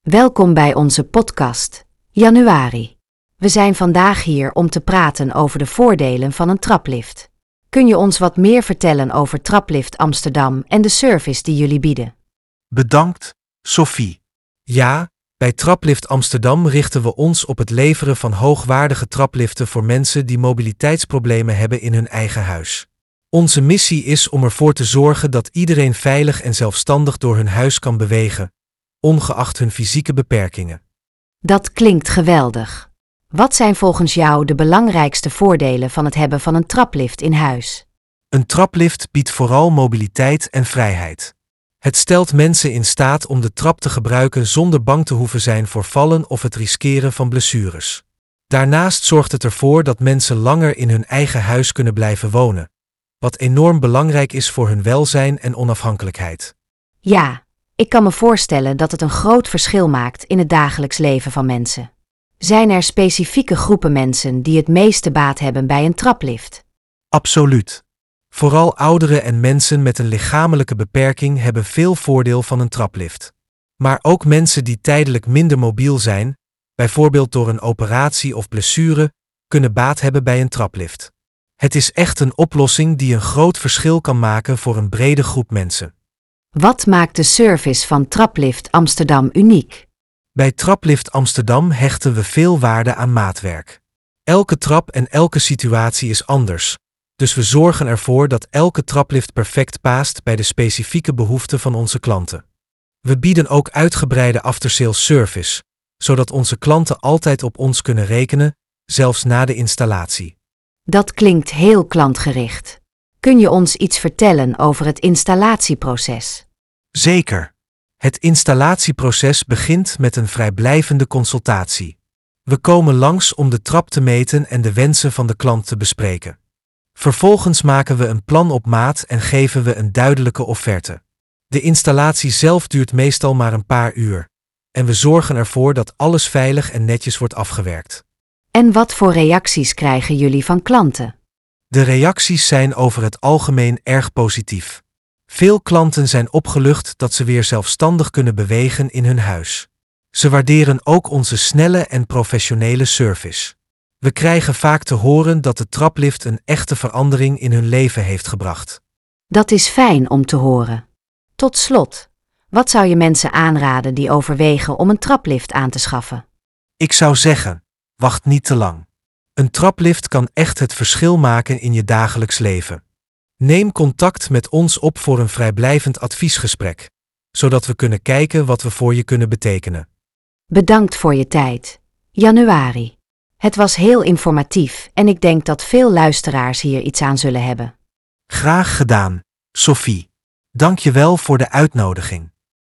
Welkom bij onze podcast, Januari. We zijn vandaag hier om te praten over de voordelen van een traplift. Kun je ons wat meer vertellen over Traplift Amsterdam en de service die jullie bieden? Bedankt, Sophie. Ja, bij Traplift Amsterdam richten we ons op het leveren van hoogwaardige trapliften voor mensen die mobiliteitsproblemen hebben in hun eigen huis. Onze missie is om ervoor te zorgen dat iedereen veilig en zelfstandig door hun huis kan bewegen, ongeacht hun fysieke beperkingen. Dat klinkt geweldig. Wat zijn volgens jou de belangrijkste voordelen van het hebben van een traplift in huis? Een traplift biedt vooral mobiliteit en vrijheid. Het stelt mensen in staat om de trap te gebruiken zonder bang te hoeven zijn voor vallen of het riskeren van blessures. Daarnaast zorgt het ervoor dat mensen langer in hun eigen huis kunnen blijven wonen, wat enorm belangrijk is voor hun welzijn en onafhankelijkheid. Ja, ik kan me voorstellen dat het een groot verschil maakt in het dagelijks leven van mensen. Zijn er specifieke groepen mensen die het meeste baat hebben bij een traplift? Absoluut. Vooral ouderen en mensen met een lichamelijke beperking hebben veel voordeel van een traplift. Maar ook mensen die tijdelijk minder mobiel zijn, bijvoorbeeld door een operatie of blessure, kunnen baat hebben bij een traplift. Het is echt een oplossing die een groot verschil kan maken voor een brede groep mensen. Wat maakt de service van Traplift Amsterdam uniek? Bij Traplift Amsterdam hechten we veel waarde aan maatwerk. Elke trap en elke situatie is anders, dus we zorgen ervoor dat elke traplift perfect past bij de specifieke behoeften van onze klanten. We bieden ook uitgebreide aftersales service, zodat onze klanten altijd op ons kunnen rekenen, zelfs na de installatie. Dat klinkt heel klantgericht. Kun je ons iets vertellen over het installatieproces? Zeker. Het installatieproces begint met een vrijblijvende consultatie. We komen langs om de trap te meten en de wensen van de klant te bespreken. Vervolgens maken we een plan op maat en geven we een duidelijke offerte. De installatie zelf duurt meestal maar een paar uur, en we zorgen ervoor dat alles veilig en netjes wordt afgewerkt. En wat voor reacties krijgen jullie van klanten? De reacties zijn over het algemeen erg positief. Veel klanten zijn opgelucht dat ze weer zelfstandig kunnen bewegen in hun huis. Ze waarderen ook onze snelle en professionele service. We krijgen vaak te horen dat de traplift een echte verandering in hun leven heeft gebracht. Dat is fijn om te horen. Tot slot, wat zou je mensen aanraden die overwegen om een traplift aan te schaffen? Ik zou zeggen, wacht niet te lang. Een traplift kan echt het verschil maken in je dagelijks leven. Neem contact met ons op voor een vrijblijvend adviesgesprek, zodat we kunnen kijken wat we voor je kunnen betekenen. Bedankt voor je tijd, Januari. Het was heel informatief en ik denk dat veel luisteraars hier iets aan zullen hebben. Graag gedaan, Sophie. Dank je wel voor de uitnodiging.